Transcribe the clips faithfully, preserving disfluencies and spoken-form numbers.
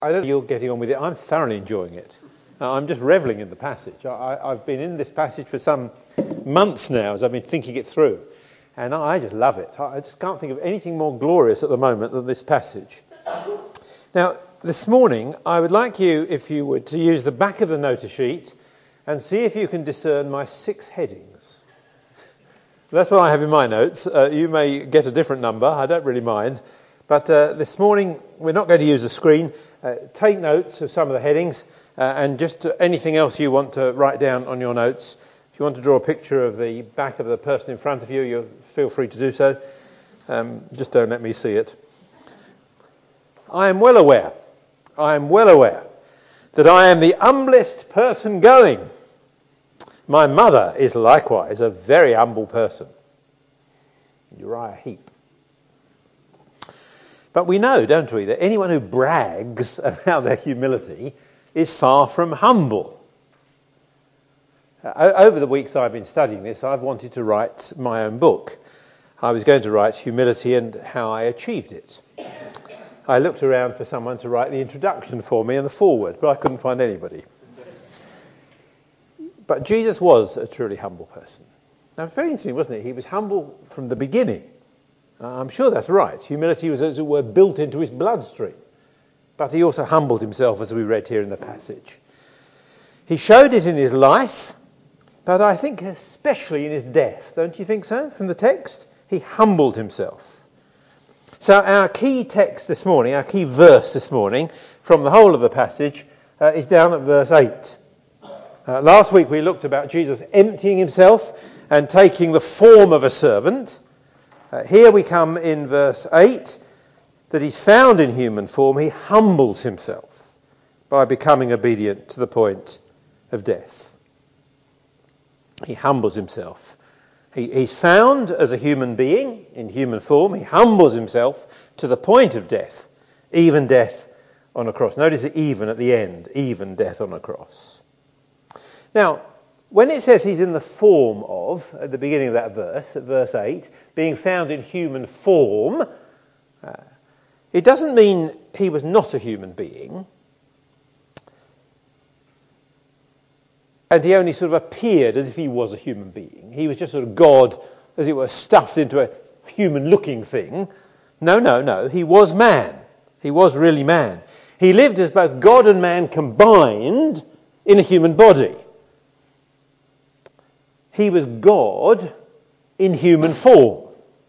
I don't know you're getting on with it. I'm thoroughly enjoying it. Uh, I'm just revelling in the passage. I, I, I've been in this passage for some months now as I've been thinking it through. And I, I just love it. I, I just can't think of anything more glorious at the moment than this passage. Now, this morning, I would like you, if you would, to use the back of the notice sheet and see if you can discern my six headings. That's what I have in my notes. Uh, you may get a different number. I don't really mind. But uh, this morning, we're not going to use a screen. Uh, take notes of some of the headings uh, and just uh, anything else you want to write down on your notes. If you want to draw a picture of the back of the person in front of you, you feel free to do so. Um, just don't let me see it. I am well aware, I am well aware that I am the humblest person going. My mother is likewise a very humble person. Uriah Heep. But we know, don't we, that anyone who brags about their humility is far from humble. Uh, over the weeks I've been studying this, I've wanted to write my own book. I was going to write Humility and How I Achieved It. I looked around for someone to write the introduction for me and the foreword, but I couldn't find anybody. But Jesus was a truly humble person. Now, very interesting, wasn't it? He was humble from the beginning. I'm sure that's right. Humility was, as it were, built into his bloodstream. But he also humbled himself, as we read here in the passage. He showed it in his life, but I think especially in his death. Don't you think so, from the text? He humbled himself. So our key text this morning, our key verse this morning, from the whole of the passage, uh, is down at verse eight. Uh, last week we looked about Jesus emptying himself and taking the form of a servant. Uh, here we come in verse eight, that he's found in human form, he humbles himself by becoming obedient to the point of death. He humbles himself. He, he's found as a human being in human form. He humbles himself to the point of death, even death on a cross. Notice the even at the end, even death on a cross. Now, when it says he's in the form of, at the beginning of that verse, at verse eight, being found in human form, uh, it doesn't mean he was not a human being, and he only sort of appeared as if he was a human being. He was just sort of God, as it were, stuffed into a human-looking thing. No, no, no. He was man. He was really man. He lived as both God and man combined in a human body. He was God in human form.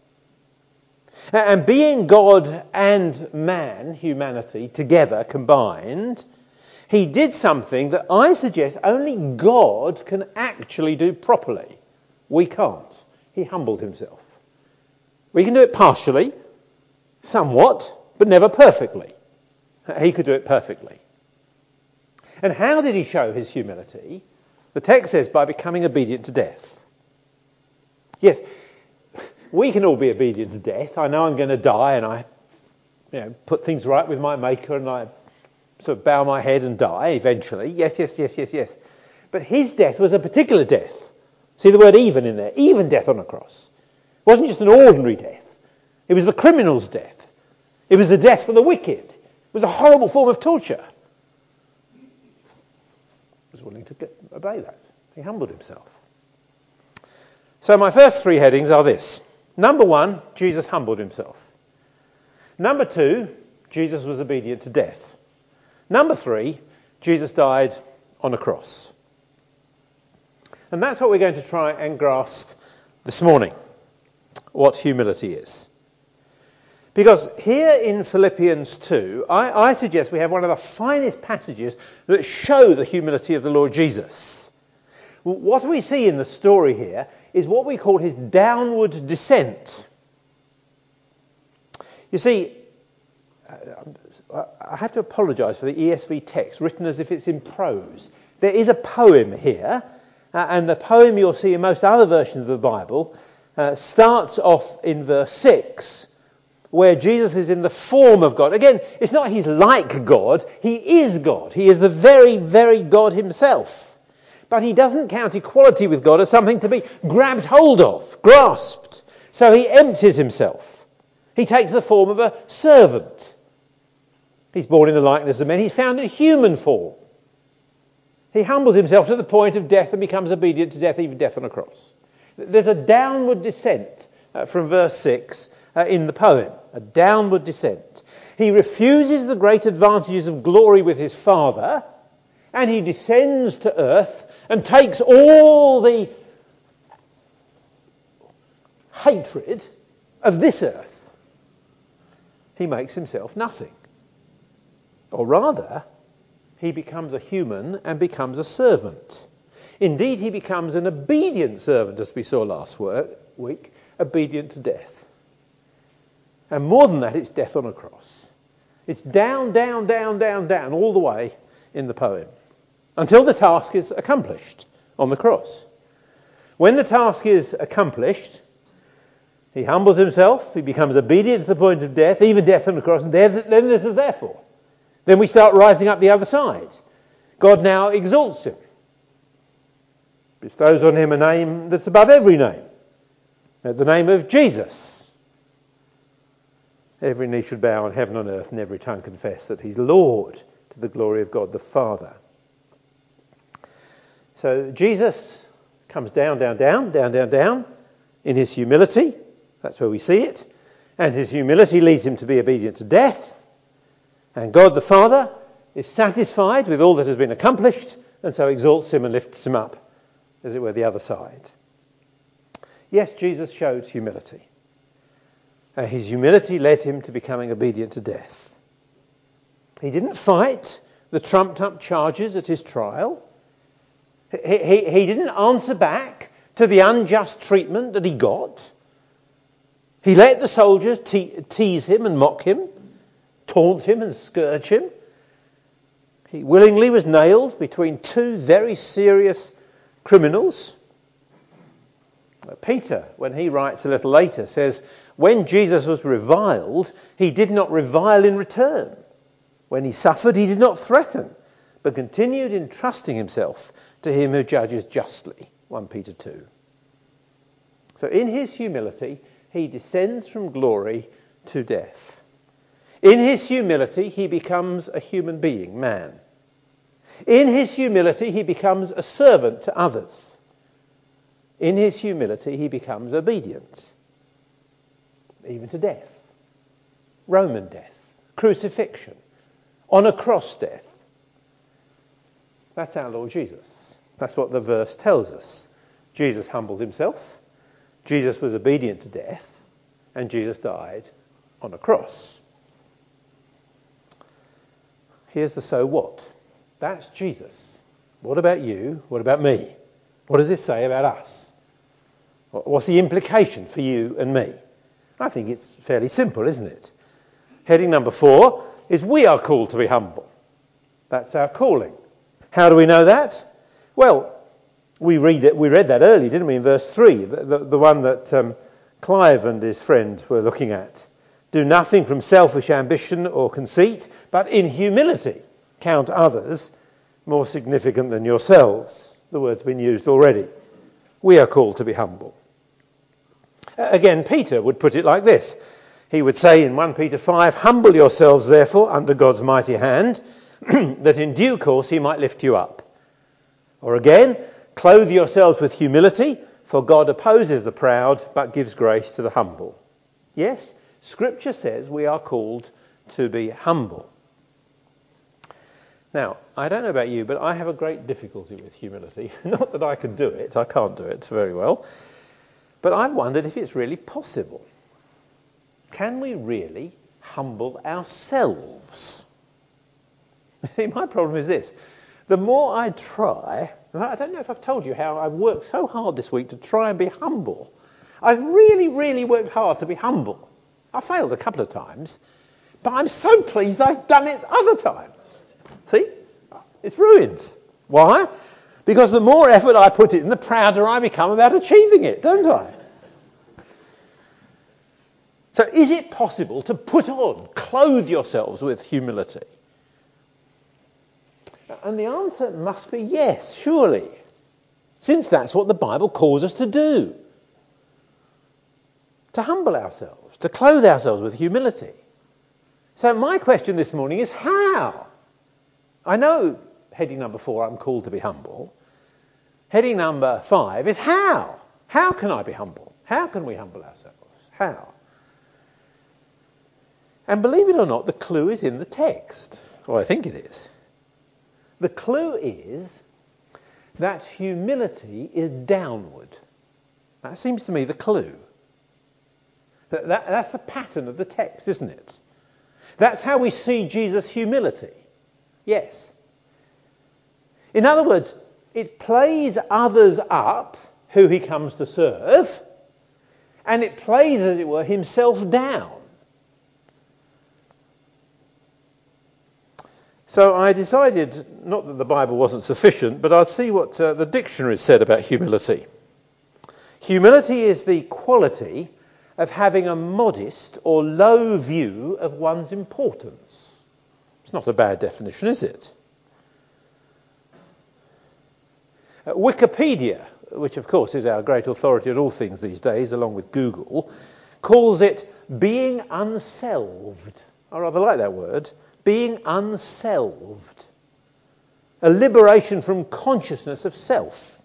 And being God and man, humanity, together, combined, he did something that I suggest only God can actually do properly. We can't. He humbled himself. We can do it partially, somewhat, but never perfectly. He could do it perfectly. And how did he show his humility? The text says, by becoming obedient to death. Yes, we can all be obedient to death. I know I'm going to die, and I you know, put things right with my Maker, and I sort of bow my head and die eventually. Yes, yes, yes, yes, yes. But his death was a particular death. See the word even in there. Even death on a cross. It wasn't just an ordinary death. It was the criminal's death. It was the death for the wicked. It was a horrible form of torture. Was willing to get, obey that. He humbled himself. So my first three headings are this. Number one, Jesus humbled himself. Number two, Jesus was obedient to death. Number three, Jesus died on a cross. And that's what we're going to try and grasp this morning, what humility is. Because here in Philippians two, I, I suggest we have one of the finest passages that show the humility of the Lord Jesus. What we see in the story here is what we call his downward descent. You see, I have to apologise for the E S V text written as if it's in prose. There is a poem here, and the poem you'll see in most other versions of the Bible uh, starts off in verse six, where Jesus is in the form of God. Again, it's not he's like God, he is God. He is the very, very God himself. But he doesn't count equality with God as something to be grabbed hold of, grasped. So he empties himself. He takes the form of a servant. He's born in the likeness of men. He's found in human form. He humbles himself to the point of death and becomes obedient to death, even death on a cross. There's a downward descent uh, from verse six uh, in the poem. A downward descent. He refuses the great advantages of glory with his Father, and he descends to earth and takes all the hatred of this earth. He makes himself nothing. Or rather, he becomes a human and becomes a servant. Indeed, he becomes an obedient servant, as we saw last week, obedient to death. And more than that, it's death on a cross. It's down, down, down, down, down, all the way in the poem, until the task is accomplished on the cross. When the task is accomplished, he humbles himself, he becomes obedient to the point of death, even death on the cross, and then this is therefore. Then we start rising up the other side. God now exalts him, bestows on him a name that's above every name, at the name of Jesus. Every knee should bow in heaven and earth, and every tongue confess that he's Lord, to the glory of God the Father. So Jesus comes down, down, down, down, down, down in his humility. That's where we see it. And his humility leads him to be obedient to death. And God the Father is satisfied with all that has been accomplished, and so exalts him and lifts him up, as it were, the other side. Yes, Jesus showed humility. And his humility led him to becoming obedient to death. He didn't fight the trumped-up charges at his trial. He, he, he didn't answer back to the unjust treatment that he got. He let the soldiers te- tease him and mock him, taunt him and scourge him. He willingly was nailed between two very serious criminals. Peter, when he writes a little later, says, when Jesus was reviled, he did not revile in return. When he suffered, he did not threaten, but continued entrusting himself to him who judges justly. First Peter two. So in his humility, he descends from glory to death. In his humility, he becomes a human being, man. In his humility, he becomes a servant to others. In his humility, he becomes obedient, even to death. Roman death, crucifixion, on a cross death. That's our Lord Jesus. That's what the verse tells us. Jesus humbled himself, Jesus was obedient to death, and Jesus died on a cross. Here's the so what. That's Jesus. What about you? What about me? What does this say about us? What's the implication for you and me? I think it's fairly simple, isn't it? Heading number four is we are called to be humble. That's our calling. How do we know that? Well, we read it, we read that earlier, didn't we, in verse three, the, the, the one that um, Clive and his friend were looking at. Do nothing from selfish ambition or conceit, but in humility count others more significant than yourselves. The word's been used already. We are called to be humble. Again, Peter would put it like this. He would say in First Peter five, humble yourselves therefore under God's mighty hand, that in due course he might lift you up. Or again, clothe yourselves with humility, for God opposes the proud, but gives grace to the humble. Yes, Scripture says we are called to be humble. Now, I don't know about you, but I have a great difficulty with humility. Not that I can do it, I can't do it very well. But I've wondered if it's really possible. Can we really humble ourselves? See, my problem is this. The more I try, I don't know if I've told you how I've worked so hard this week to try and be humble. I've really, really worked hard to be humble. I failed a couple of times, but I'm so pleased I've done it other times. See? It's ruined. Why? Because the more effort I put in, the prouder I become about achieving it, don't I? So is it possible to put on, clothe yourselves with humility? And the answer must be yes, surely. Since that's what the Bible calls us to do. To humble ourselves, to clothe ourselves with humility. So my question this morning is how? I know heading number four, I'm called to be humble. Heading number five is how? How can I be humble? How can we humble ourselves? How? And believe it or not, the clue is in the text. Or I think it is. The clue is that humility is downward. That seems to me the clue. That, that, that's the pattern of the text, isn't it? That's how we see Jesus' humility. Yes. In other words, it plays others up who he comes to serve, and it plays, as it were, himself down. So I decided, not that the Bible wasn't sufficient, but I'd see what uh, the dictionary said about humility. Humility is the quality of having a modest or low view of one's importance. It's not a bad definition, is it? Uh, Wikipedia, which of course is our great authority on all things these days, along with Google, calls it being unselved. I rather like that word. Being unselved. A liberation from consciousness of self.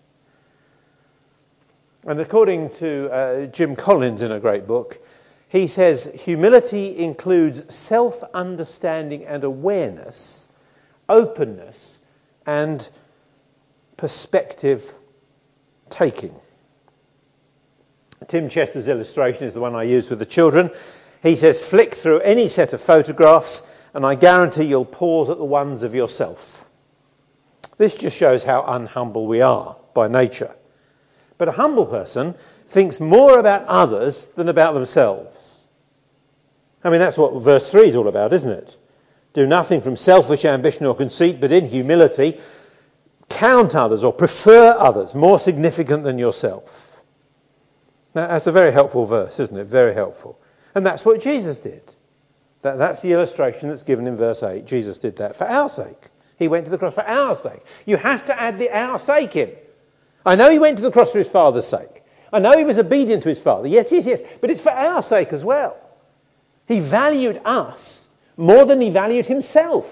And according to uh, Jim Collins in a great book, he says humility includes self-understanding and awareness, openness and perspective taking. Tim Chester's illustration is the one I use with the children. He says, flick through any set of photographs and I guarantee you'll pause at the ones of yourself. This just shows how unhumble we are by nature. But a humble person thinks more about others than about themselves. I mean, that's what verse three is all about, isn't it? Do nothing from selfish ambition or conceit, but in humility count others or prefer others more significant than yourself. Now, that's a very helpful verse, isn't it? Very helpful. And that's what Jesus did. That, that's the illustration that's given in verse eight. Jesus did that for our sake. He went to the cross for our sake. You have to add the our sake in. I know he went to the cross for his Father's sake. I know he was obedient to his Father. Yes, yes, yes. But it's for our sake as well. He valued us more than he valued himself.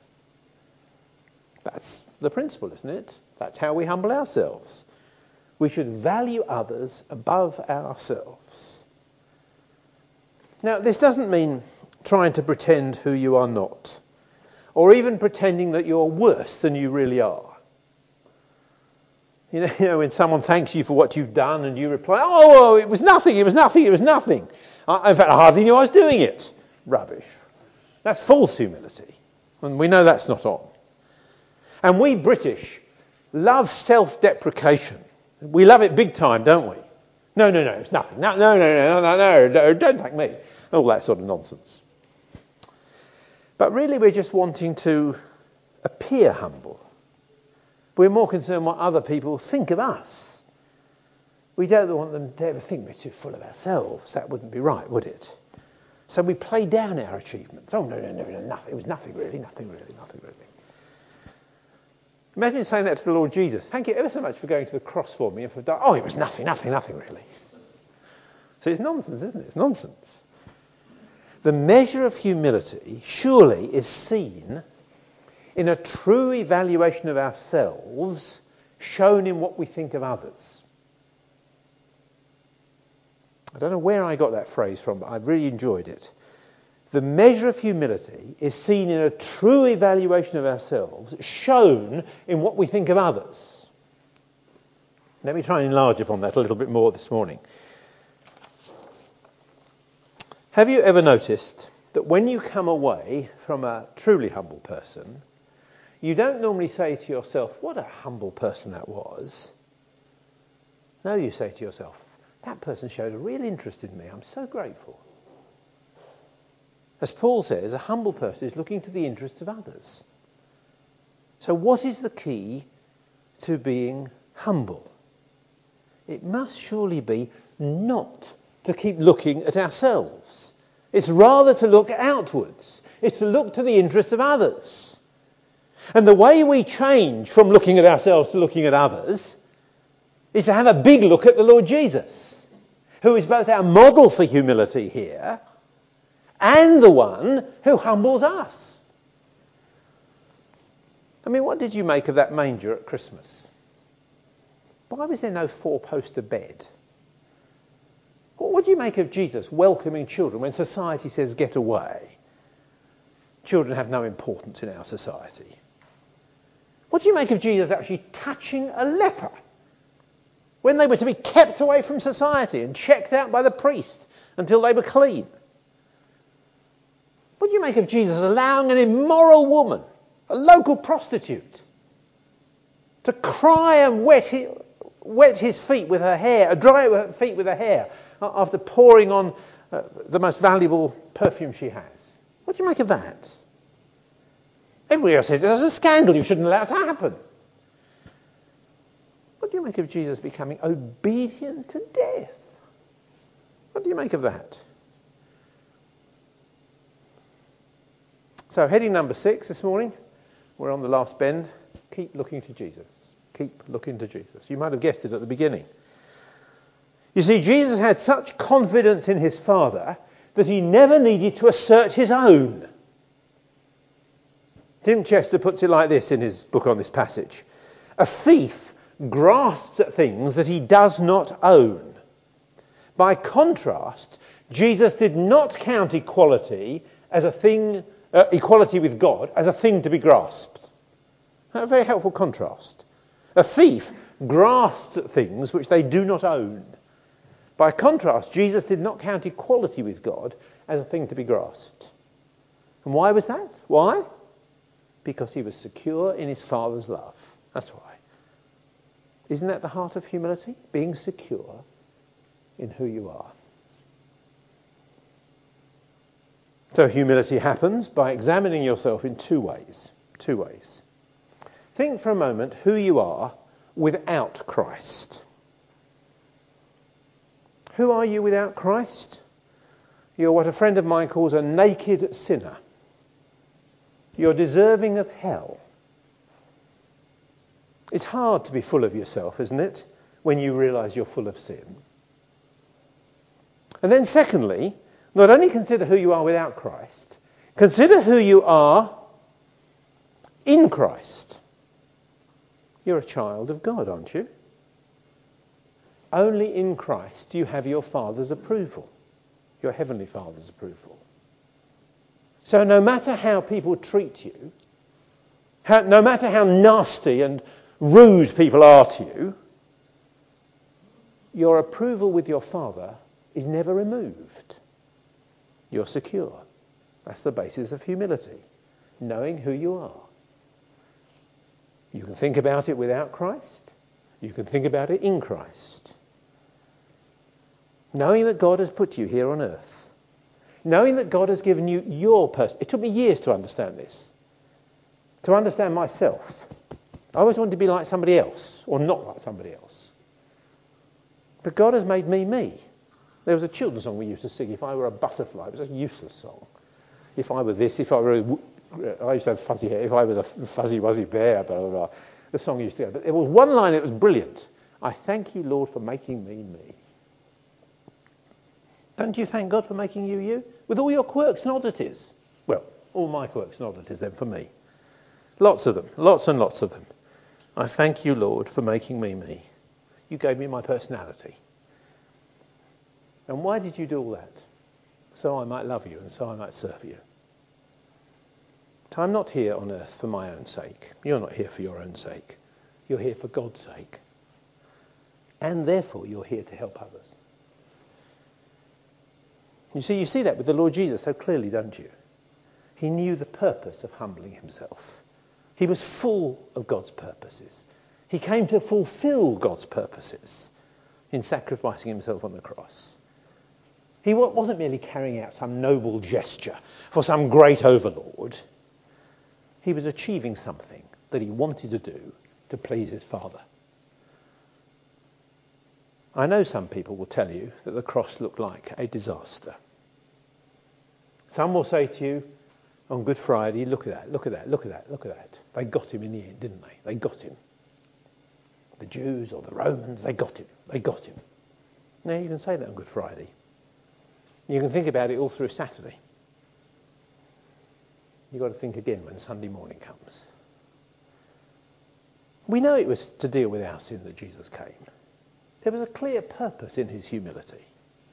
That's the principle, isn't it? That's how we humble ourselves. We should value others above ourselves. Now, this doesn't mean trying to pretend who you are not, or even pretending that you're worse than you really are. You know, you know, when someone thanks you for what you've done and you reply, oh, oh it was nothing, it was nothing, it was nothing. I, in fact, I hardly knew I was doing it. Rubbish. That's false humility. And we know that's not on. And we British love self-deprecation. We love it big time, don't we? No, no, no, it's nothing. No, no, no, no, no, no, no, don't thank me. All that sort of nonsense. But really we're just wanting to appear humble. We're more concerned what other people think of us. We don't want them to ever think we're too full of ourselves. That wouldn't be right, would it? So we play down our achievements. Oh, no, no, no, no, nothing. It was nothing really, nothing really, nothing really. Imagine saying that to the Lord Jesus. Thank you ever so much for going to the cross for me and for dying. Oh, it was nothing, nothing, nothing really. So it's nonsense, isn't it? It's nonsense. The measure of humility surely is seen in a true evaluation of ourselves, shown in what we think of others. I don't know where I got that phrase from, but I really enjoyed it. The measure of humility is seen in a true evaluation of ourselves, shown in what we think of others. Let me try and enlarge upon that a little bit more this morning. Have you ever noticed that when you come away from a truly humble person, you don't normally say to yourself, what a humble person that was. No, you say to yourself, that person showed a real interest in me. I'm so grateful. As Paul says, a humble person is looking to the interests of others. So what is the key to being humble? It must surely be not to keep looking at ourselves. It's rather to look outwards. It's to look to the interests of others. And the way we change from looking at ourselves to looking at others is to have a big look at the Lord Jesus, who is both our model for humility here and the one who humbles us. I mean, what did you make of that manger at Christmas? Why was there no four-poster bed? What do you make of Jesus welcoming children when society says get away? Children have no importance in our society. What do you make of Jesus actually touching a leper when they were to be kept away from society and checked out by the priest until they were clean? What do you make of Jesus allowing an immoral woman, a local prostitute, to cry and wet his, wet his feet with her hair, dry her feet with her hair after pouring on uh, the most valuable perfume she has? What do you make of that? Everybody else says it's a scandal, you shouldn't allow it to happen. What do you make of Jesus becoming obedient to death? What do you make of that? So heading number six this morning, we're on the last bend. Keep looking to Jesus. Keep looking to Jesus. You might have guessed it at the beginning. You see, Jesus had such confidence in his Father that he never needed to assert his own. Tim Chester puts it like this in his book on this passage. A thief grasps at things that he does not own. By contrast, Jesus did not count equality as a thing, uh, equality with God as a thing to be grasped. A very helpful contrast. A thief grasps at things which they do not own. By contrast, Jesus did not count equality with God as a thing to be grasped. And why was that? Why? Because he was secure in his Father's love. That's why. Isn't that the heart of humility? Being secure in who you are. So humility happens by examining yourself in two ways. Two ways. Think for a moment who you are without Christ. Who are you without Christ? You're what a friend of mine calls a naked sinner. You're deserving of hell. It's hard to be full of yourself, isn't it, when you realise you're full of sin. And then secondly, not only consider who you are without Christ, consider who you are in Christ. You're a child of God, aren't you? Only in Christ do you have your Father's approval, your Heavenly Father's approval. So no matter how people treat you, how, no matter how nasty and rude people are to you, your approval with your Father is never removed. You're secure. That's the basis of humility, knowing who you are. You can think about it without Christ. You can think about it in Christ. Knowing that God has put you here on earth. Knowing that God has given you your person. It took me years to understand this. To understand myself. I always wanted to be like somebody else, or not like somebody else. But God has made me me. There was a children's song we used to sing, If I Were a Butterfly. It was a useless song. If I were this, if I were a, I used to have fuzzy hair, if I was a fuzzy wuzzy bear, blah, blah, blah. The song used to go. But there was one line that was brilliant. I thank you, Lord, for making me me. Don't you thank God for making you you? With all your quirks and oddities. Well, all my quirks and oddities then for me. Lots of them. Lots and lots of them. I thank you, Lord, for making me me. You gave me my personality. And why did you do all that? So I might love you and so I might serve you. But I'm not here on earth for my own sake. You're not here for your own sake. You're here for God's sake. And therefore you're here to help others. You see, you see that with the Lord Jesus so clearly, don't you? He knew the purpose of humbling himself. He was full of God's purposes. He came to fulfill God's purposes in sacrificing himself on the cross. He wasn't merely carrying out some noble gesture for some great overlord. He was achieving something that he wanted to do to please his Father. I know some people will tell you that the cross looked like a disaster. Some will say to you on Good Friday, look at that, look at that, look at that, look at that. They got him in the end, didn't they? They got him. The Jews or the Romans, they got him. They got him. Now you can say that on Good Friday. You can think about it all through Saturday. you've got to think again when Sunday morning comes. We know it was to deal with our sin that Jesus came. There was a clear purpose in his humility.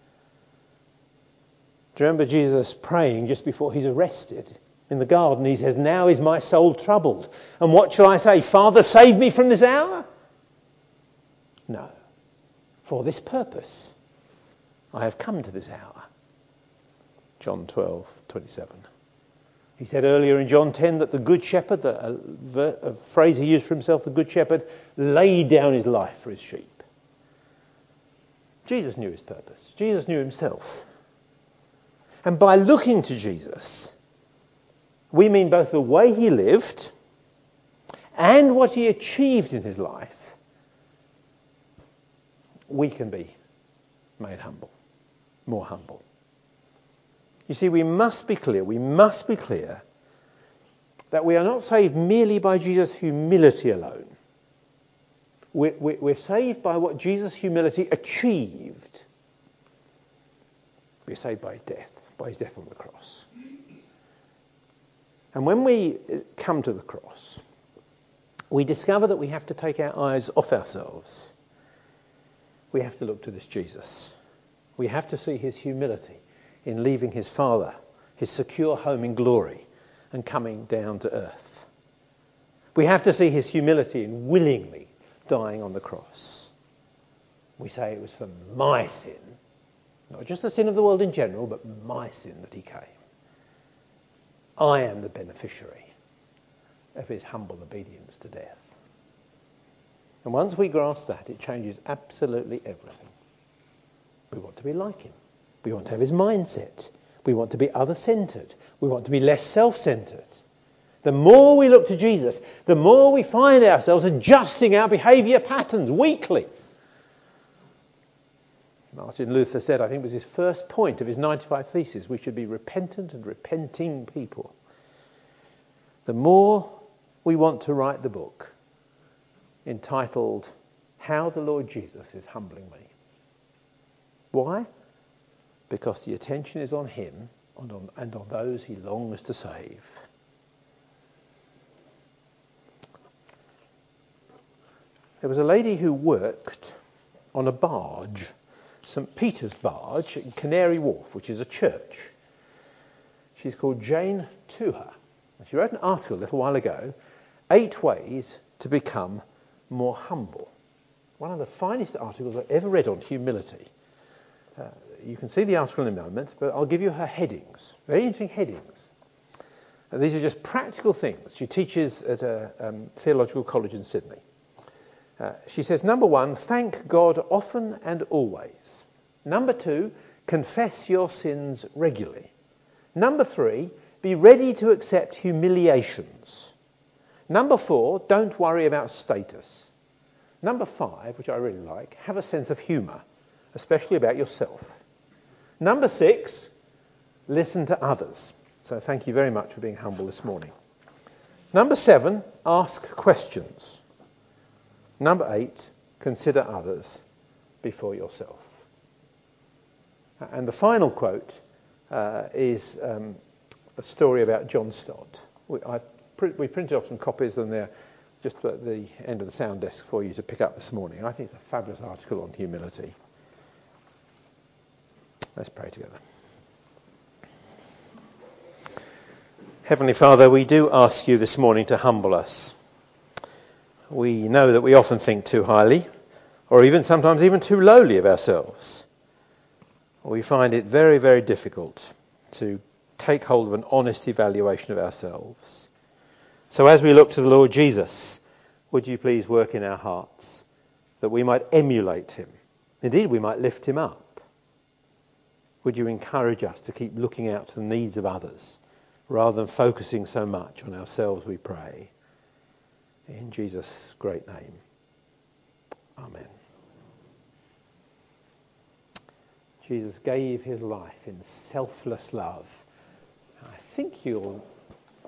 Do you remember Jesus praying just before he's arrested in the garden? He says, "Now is my soul troubled. And what shall I say? Father, save me from this hour?" No. For this purpose I have come to this hour. John twelve twenty-seven. He said earlier in John ten that the good shepherd, the, a, a phrase he used for himself, the good shepherd, laid down his life for his sheep. Jesus knew his purpose. Jesus knew himself. And by looking to Jesus, we mean both the way he lived and what he achieved in his life. We can be made humble, more humble. You see, we must be clear, we must be clear that we are not saved merely by Jesus' humility alone. We're, we're saved by what Jesus' humility achieved. We're saved by his death, by his death on the cross. And when we come to the cross, we discover that we have to take our eyes off ourselves. We have to look to this Jesus. We have to see his humility in leaving his Father, his secure home in glory, and coming down to earth. We have to see his humility in willingly dying on the cross. We say it was for my sin, not just the sin of the world in general, but my sin that he came. I am the beneficiary of his humble obedience to death. And once we grasp that, it changes absolutely everything. We want to be like him. We want to have his mindset. We want to be other-centred. We want to be less self-centred. The more we look to Jesus, the more we find ourselves adjusting our behaviour patterns weekly. Martin Luther said, I think it was his first point of his ninety-five Theses, we should be repentant and repenting people. The more we want to write the book entitled, How the Lord Jesus is Humbling Me. Why? Because the attention is on him and on, and on those he longs to save. There was a lady who worked on a barge, Saint Peter's barge in Canary Wharf, which is a church. She's called Jane Tuha. She wrote an article a little while ago, Eight Ways to Become More Humble. One of the finest articles I've ever read on humility. Uh, you can see the article in a moment, but I'll give you her headings. Very interesting headings. Uh, these are just practical things. She teaches at a um, theological college in Sydney. Uh, she says, number one, thank God often and always. Number two, confess your sins regularly. Number three, be ready to accept humiliations. Number four, don't worry about status. Number five, which I really like, have a sense of humour, especially about yourself. Number six, listen to others. So thank you very much for being humble this morning. Number seven, ask questions. Number eight, consider others before yourself. And the final quote uh, is um, a story about John Stott. We, I, we printed off some copies and they're just at the end of the sound desk for you to pick up this morning. I think it's a fabulous article on humility. Let's pray together. Heavenly Father, we do ask you this morning to humble us. We know that we often think too highly, or even sometimes even too lowly of ourselves. We find it very, very difficult to take hold of an honest evaluation of ourselves. So as we look to the Lord Jesus, would you please work in our hearts that we might emulate him. Indeed, we might lift him up. Would you encourage us to keep looking out to the needs of others rather than focusing so much on ourselves, we pray. In Jesus' great name. Amen. Jesus gave his life in selfless love. I think you'll